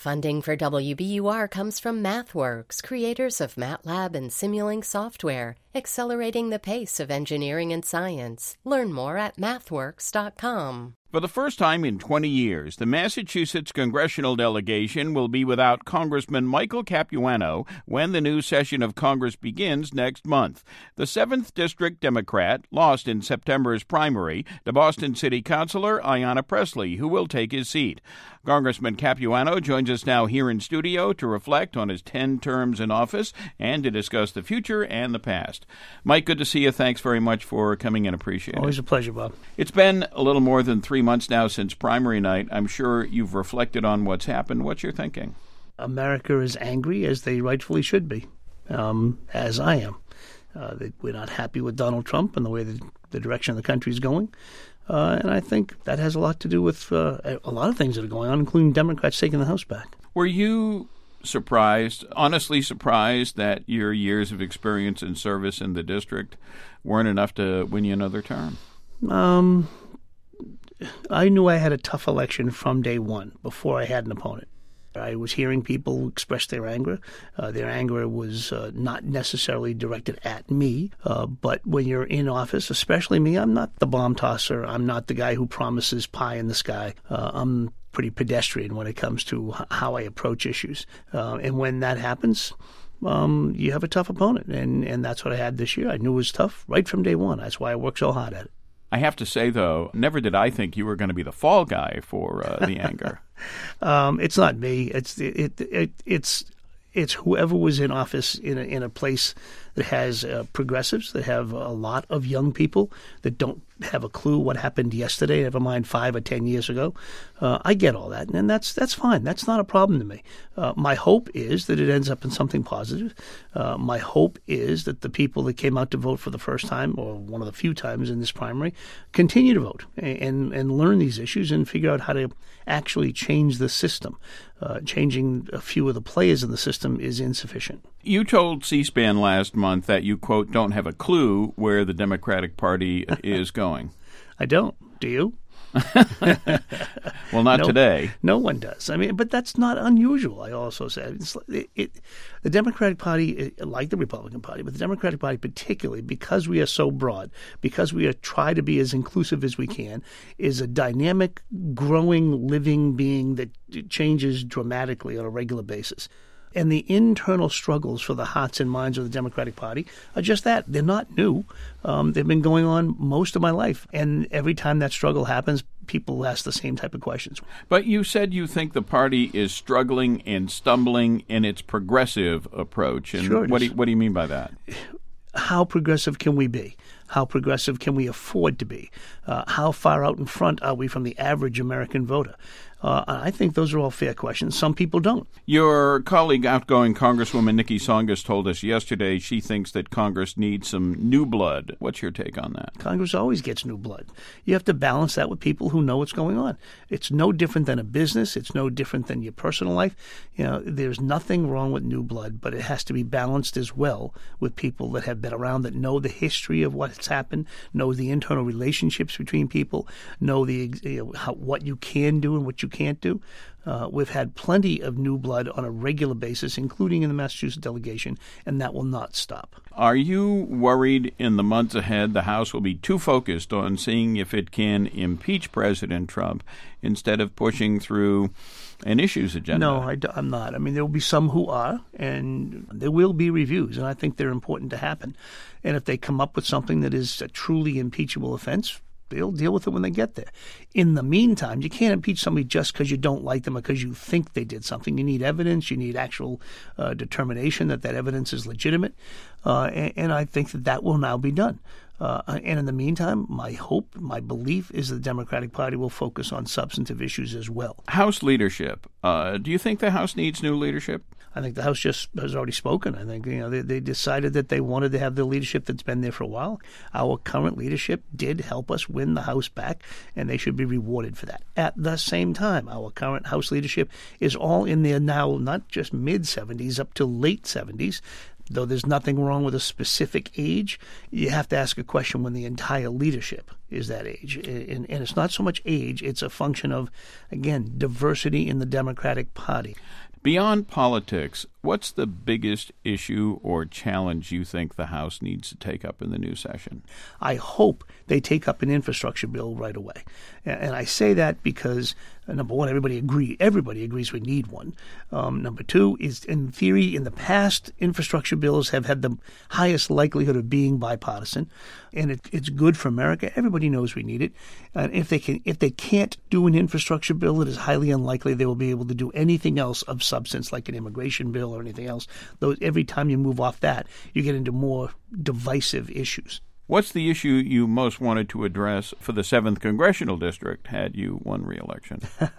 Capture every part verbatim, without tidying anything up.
Funding for W B U R comes from MathWorks, creators of MATLAB and Simulink software, accelerating the pace of engineering and science. Learn more at mathworks dot com. For the first time in twenty years, the Massachusetts congressional delegation will be without Congressman Michael Capuano when the new session of Congress begins next month. The seventh District Democrat lost in September's primary to Boston City Councilor Ayanna Pressley, who will take his seat. Congressman Capuano joins us now here in studio to reflect on his ten terms in office and to discuss the future and the past. Mike, good to see you. Thanks very much for coming in. Appreciate it. Always a pleasure, Bob. It's been a little more than three months now since primary night. I'm sure you've reflected on what's happened. What's your thinking? America is angry, as they rightfully should be, um, as I am. Uh, they, we're not happy with Donald Trump and the way the, the direction of the country is going. Uh, and I think that has a lot to do with uh, a lot of things that are going on, including Democrats taking the House back. Were you surprised, honestly surprised, that your years of experience and service in the district weren't enough to win you another term? Um, I knew I had a tough election from day one before I had an opponent. I was hearing people express their anger. Uh, their anger was uh, not necessarily directed at me, uh, but when you're in office, especially me, I'm not the bomb tosser. I'm not the guy who promises pie in the sky. Uh, I'm pretty pedestrian when it comes to h- how I approach issues. Uh, and when that happens, um, you have a tough opponent, and, and that's what I had this year. I knew it was tough right from day one. That's why I worked so hard at it. I have to say, though, never did I think you were going to be the fall guy for uh, the anger. Um, it's not me. It's it, it, it it's it's whoever was in office in a, in a place that has uh, progressives, that have a lot of young people that don't have a clue what happened yesterday, never mind five or ten years ago. Uh, I get all that, and that's that's fine. That's not a problem to me. Uh, my hope is that it ends up in something positive. Uh, my hope is that the people that came out to vote for the first time, or one of the few times in this primary, continue to vote and and learn these issues and figure out how to actually change the system. Uh, changing a few of the players in the system is insufficient. You told C-SPAN last month that you, quote, don't have a clue where the Democratic Party is going. I don't. Do you? Well, not no, today. No one does. I mean, but that's not unusual, I also said. It's, it, it, the Democratic Party, like the Republican Party, but the Democratic Party particularly, because we are so broad, because we are try to be as inclusive as we can, is a dynamic, growing, living being that changes dramatically on a regular basis. And the internal struggles for the hearts and minds of the Democratic Party are just that. They're not new. Um, they've been going on most of my life. And every time that struggle happens, people ask the same type of questions. But you said you think the party is struggling and stumbling in its progressive approach. And sure it what do is. you, what do you mean by that? How progressive can we be? How progressive can we afford to be? Uh, how far out in front are we from the average American voter? Uh, I think those are all fair questions. Some people don't. Your colleague, outgoing Congresswoman Nikki Tsongas, told us yesterday she thinks that Congress needs some new blood. What's your take on that? Congress always gets new blood. You have to balance that with people who know what's going on. It's no different than a business. It's no different than your personal life. You know, there's nothing wrong with new blood, but it has to be balanced as well with people that have been around, that know the history of what's happened, know the internal relationships between people, know the you know, how, what you can do and what you can't do. Uh, we've had plenty of new blood on a regular basis, including in the Massachusetts delegation, and that will not stop. Are you worried in the months ahead the House will be too focused on seeing if it can impeach President Trump instead of pushing through an issues agenda? No, I, I'm not. I mean, there will be some who are, and there will be reviews, and I think they're important to happen. And if they come up with something that is a truly impeachable offense, they'll deal with it when they get there. In the meantime, you can't impeach somebody just because you don't like them or because you think they did something. You need evidence. You need actual uh, determination that that evidence is legitimate. Uh, and, and I think that that will now be done. Uh, and in the meantime, my hope, my belief is the Democratic Party will focus on substantive issues as well. House leadership. Uh, do you think the House needs new leadership? I think the House just has already spoken. I think you know they, they decided that they wanted to have the leadership that's been there for a while. Our current leadership did help us win the House back, and they should be rewarded for that. At the same time, our current House leadership is all in there now, not just mid-seventies up to late seventies. Though there's nothing wrong with a specific age, you have to ask a question when the entire leadership is that age. And, and it's not so much age, it's a function of, again, diversity in the Democratic Party. Beyond politics, what's the biggest issue or challenge you think the House needs to take up in the new session? I hope they take up an infrastructure bill right away. And I say that because, uh, number one, everybody agree, everybody agrees we need one. Um, number two is, in theory, in the past, infrastructure bills have had the highest likelihood of being bipartisan, and it, it's good for America. Everybody knows we need it. And if they can, if they can't do an infrastructure bill, it is highly unlikely they will be able to do anything else of substance, like an immigration bill or anything else. Though every time you move off that, you get into more divisive issues. What's the issue you most wanted to address for the seventh Congressional District had you won re-election?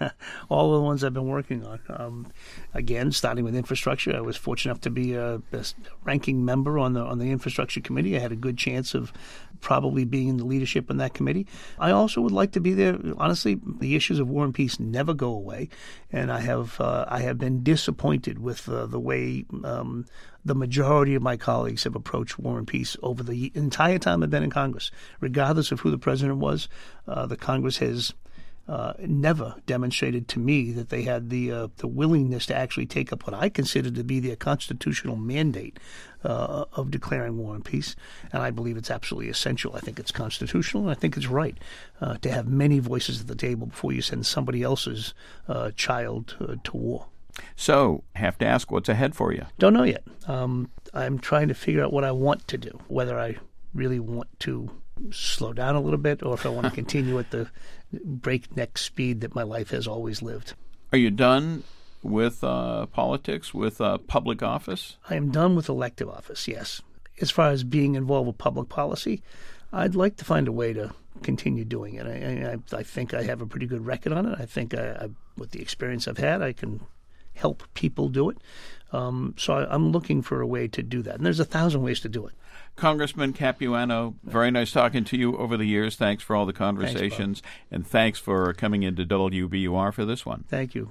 All the ones I've been working on. Um, again, starting with infrastructure, I was fortunate enough to be a, a ranking member on the on the infrastructure committee. I had a good chance of probably being in the leadership in that committee. I also would like to be there. Honestly, the issues of war and peace never go away, and I have uh, I have been disappointed with uh, the way um, the majority of my colleagues have approached war and peace over the entire time I've been in Congress. Regardless of who the president was, uh, the Congress has uh, never demonstrated to me that they had the uh, the willingness to actually take up what I consider to be their constitutional mandate uh, of declaring war and peace. And I believe it's absolutely essential. I think it's constitutional, and I think it's right uh, to have many voices at the table before you send somebody else's uh, child uh, to war. So, have to ask, what's ahead for you? Don't know yet. Um, I'm trying to figure out what I want to do, whether I really want to slow down a little bit or if I want to continue at the breakneck speed that my life has always lived. Are you done with uh, politics, with uh, public office? I am done with elective office, yes. As far as being involved with public policy, I'd like to find a way to continue doing it. I, I, I think I have a pretty good record on it. I think I, I, with the experience I've had, I can help people do it. Um, so I, I'm looking for a way to do that. And there's a thousand ways to do it. Congressman Capuano, very nice talking to you over the years. Thanks for all the conversations. Thanks, and thanks for coming into W B U R for this one. Thank you.